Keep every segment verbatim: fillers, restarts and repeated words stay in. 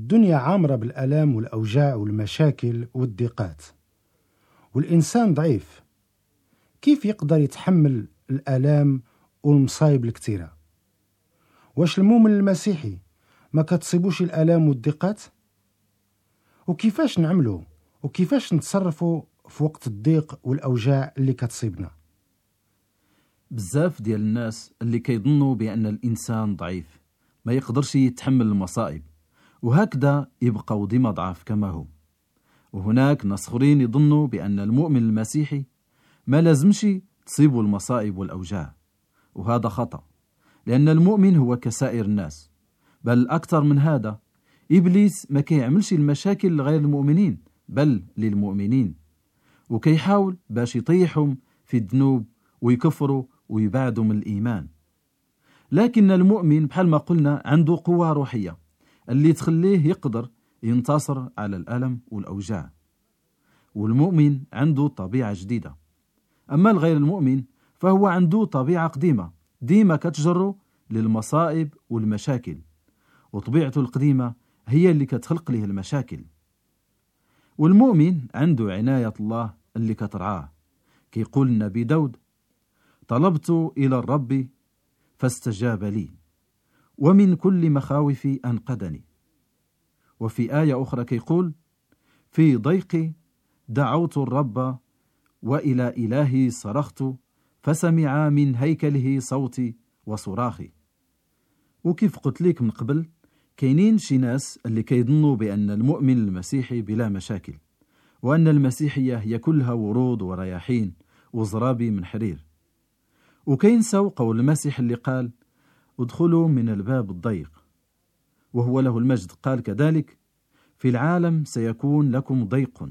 الدنيا عامرة بالآلام والأوجاع والمشاكل والضيقات، والإنسان ضعيف. كيف يقدر يتحمل الآلام والمصايب الكثيرة؟ واش المؤمن المسيحي ما كتصيبوش الآلام والضيقات؟ وكيفاش نعملوا وكيفاش نتصرفوا في وقت الضيق والأوجاع اللي كتصيبنا؟ بزاف ديال الناس اللي كيظنوا بأن الإنسان ضعيف ما يقدرش يتحمل المصائب، وهكذا يبقوا ديما ضعاف كما هو. وهناك ناس اخرين يظنوا بأن المؤمن المسيحي ما لازمش تصيبه المصائب والأوجاع، وهذا خطأ، لأن المؤمن هو كسائر الناس، بل أكثر من هذا، إبليس ما كيعملش المشاكل لغير المؤمنين بل للمؤمنين، وكيحاول باش يطيحهم في الذنوب ويكفروا ويبعدوا من الإيمان. لكن المؤمن بحال ما قلنا عنده قوة روحية اللي تخليه يقدر ينتصر على الألم والأوجاع، والمؤمن عنده طبيعة جديدة. أما الغير المؤمن فهو عنده طبيعة قديمة ديما كتجره للمصائب والمشاكل، وطبيعته القديمة هي اللي كتخلق له المشاكل. والمؤمن عنده عناية الله اللي كترعاه. كيقول النبي داود: طلبت إلى الرب فاستجاب لي، ومن كل مخاوفي أنقذني. وفي آية أخرى كيقول: في ضيقي دعوت الرب وإلى إلهي صرخت فسمع من هيكله صوتي وصراخي. وكيف قلت لك من قبل، كاينين شي ناس اللي كيظنوا بأن المؤمن المسيحي بلا مشاكل، وأن المسيحية هي كلها ورود ورياحين وزرابي من حرير، وكينسوا قول المسيح اللي قال: ادخلوا من الباب الضيق. وهو له المجد قال كذلك: في العالم سيكون لكم ضيق.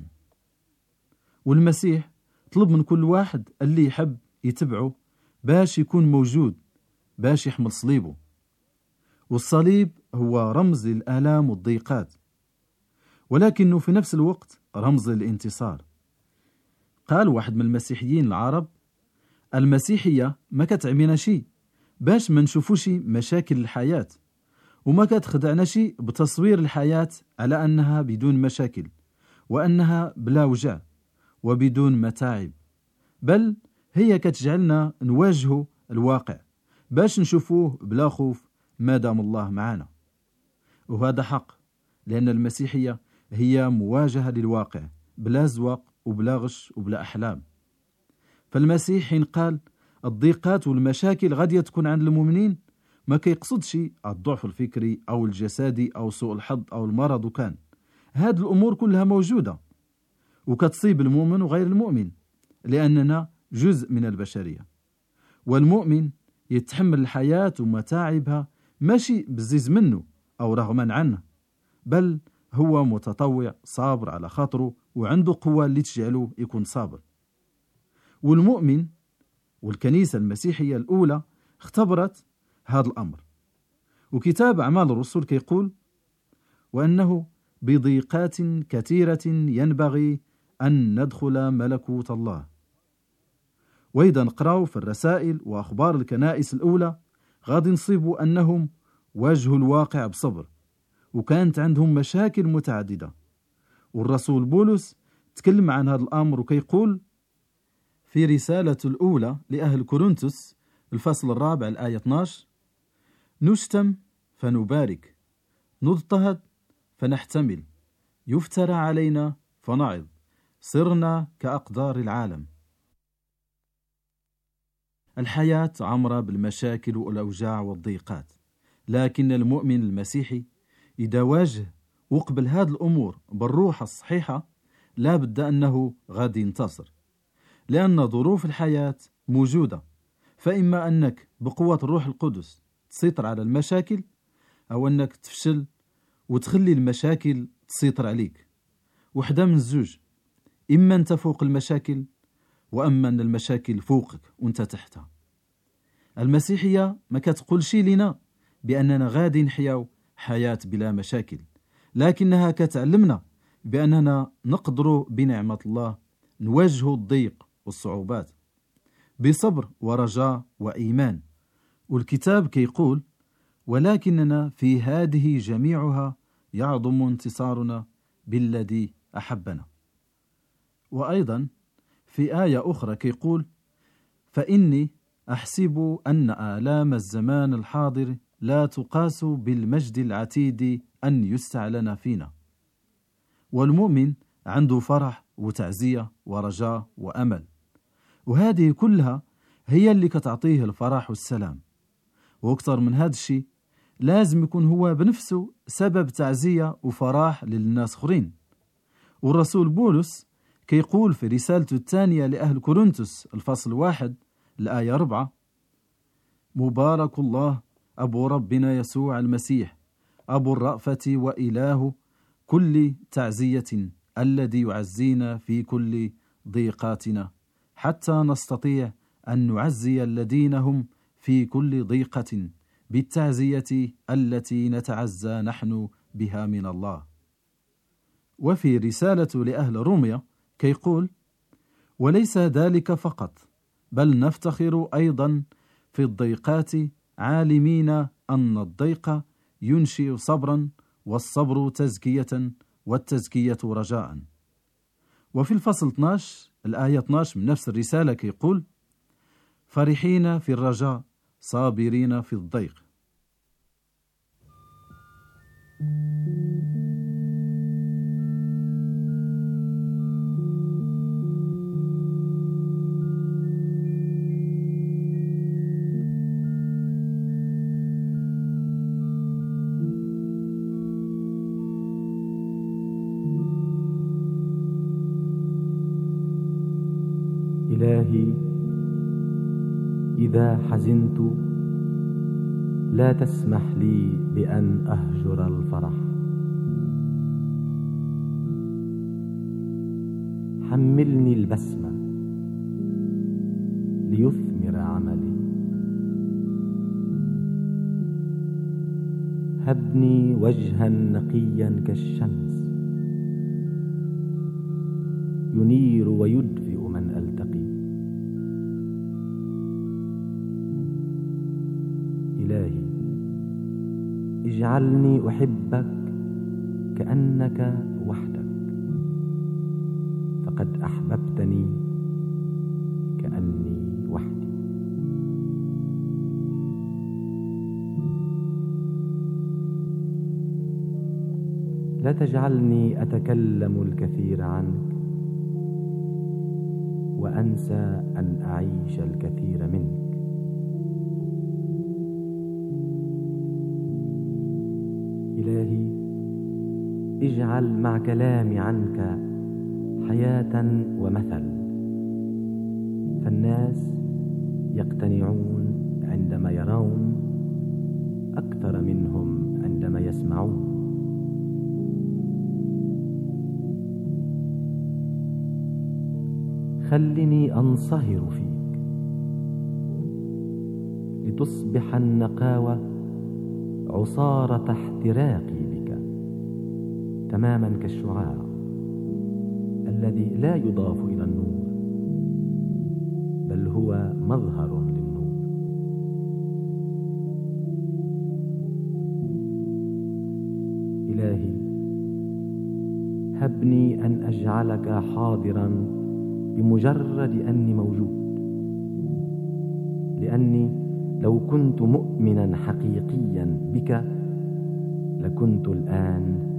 والمسيح طلب من كل واحد اللي يحب يتبعه باش يكون موجود، باش يحمل صليبه. والصليب هو رمز للآلام والضيقات، ولكنه في نفس الوقت رمز للانتصار. قال واحد من المسيحيين العرب: المسيحية ما كتعمينا شي باش ما نشوفوش مشاكل الحياة، وما كتخدعنا شي بتصوير الحياة على أنها بدون مشاكل، وأنها بلا وجع وبدون متاعب، بل هي كتجعلنا نواجه الواقع باش نشوفوه بلا خوف ما دام الله معنا. وهذا حق، لأن المسيحية هي مواجهة للواقع بلا زواق وبلا غش وبلا أحلام. فالمسيح حين قال الضيقات والمشاكل غادية تكون عند المؤمنين، ما كيقصدش الضعف الفكري أو الجسدي أو سوء الحظ أو المرض، وكان هذه الأمور كلها موجودة وكتصيب المؤمن وغير المؤمن، لأننا جزء من البشرية. والمؤمن يتحمل الحياة ومتاعبها ماشي بزيز منه أو رغما عنه، بل هو متطوع صابر على خاطره وعنده قوة اللي تجعله يكون صابر. والمؤمن والكنيسة المسيحية الأولى اختبرت هذا الأمر. وكتاب أعمال الرسل كيقول: وأنه بضيقات كثيرة ينبغي أن ندخل ملكوت الله. وإذا نقرأوا في الرسائل وأخبار الكنائس الأولى غادي نصيبوا أنهم واجهوا الواقع بصبر، وكانت عندهم مشاكل متعددة. والرسول بولس تكلم عن هذا الأمر وكيقول في رسالة الأولى لأهل كورنثوس الفصل الرابع الآية اثني عشر: نشتم فنبارك، نضطهد فنحتمل، يفترى علينا فنعظ، صرنا كأقدار العالم. الحياة عمرة بالمشاكل والأوجاع والضيقات، لكن المؤمن المسيحي إذا واجه وقبل هذه الأمور بالروح الصحيحة لا بد أنه غادي ينتصر، لأن ظروف الحياة موجودة. فإما أنك بقوة الروح القدس تسيطر على المشاكل، أو أنك تفشل وتخلي المشاكل تسيطر عليك. وحدة من الزوج، إما أنت فوق المشاكل، وأما أن المشاكل فوقك وأنت تحتها. المسيحية ما كتقولش لنا بأننا غادي نحياو حياة بلا مشاكل، لكنها كتعلمنا بأننا نقدر بنعمة الله نواجه الضيق والصعوبات بصبر ورجاء وإيمان. والكتاب كيقول: ولكننا في هذه جميعها يعظم انتصارنا بالذي أحبنا. وأيضا في آية أخرى كيقول: فإني أحسب أن آلام الزمان الحاضر لا تقاس بالمجد العتيد أن يستعلن فينا. والمؤمن عنده فرح وتعزية ورجاء وأمل، وهذه كلها هي اللي كتعطيه الفرح والسلام. وأكثر من هذا الشيء لازم يكون هو بنفسه سبب تعزية وفرح للناس آخرين. والرسول بولس كيقول في رسالته الثانية لأهل كورنثوس الفصل واحد الآية أربعة: مبارك الله أبو ربنا يسوع المسيح أبو الرأفة وإله كل تعزية الذي يعزينا في كل ضيقاتنا حتى نستطيع أن نعزي الذين هم في كل ضيقة بالتعزية التي نتعزى نحن بها من الله. وفي رسالة لأهل روميا كيقول: وليس ذلك فقط، بل نفتخر أيضا في الضيقات عالمين أن الضيق ينشئ صبرا، والصبر تزكية، والتزكية رجاء. وفي الفصل اثني عشر الآية اثني عشر من نفس الرسالة كيقول: فرحين في الرجاء صابرين في الضيق. إلهي، إذا حزنت لا تسمح لي بأن أهجر الفرح. حملني البسمة ليثمر عملي. هبني وجها نقيا كالشمس ينير ويدفئ من ألتقي. إلهي، اجعلني أحبك كأنك وحدك، فقد أحببتني كأني وحدي. لا تجعلني أتكلم الكثير عنك وأنسى أن أعيش الكثير منك. إلهي، اجعل مع كلامي عنك حياة ومثل، فالناس يقتنعون عندما يرون أكثر منهم عندما يسمعون. خلني أنصهر فيك لتصبح النقاوة عصارة احتراقي بك، تماما كالشعاع الذي لا يضاف إلى النور بل هو مظهر للنور. إلهي، هبني أن أجعلك حاضرا بمجرد أني موجود، لأني لو كنت مؤمنا حقيقيا بك لكنت الآن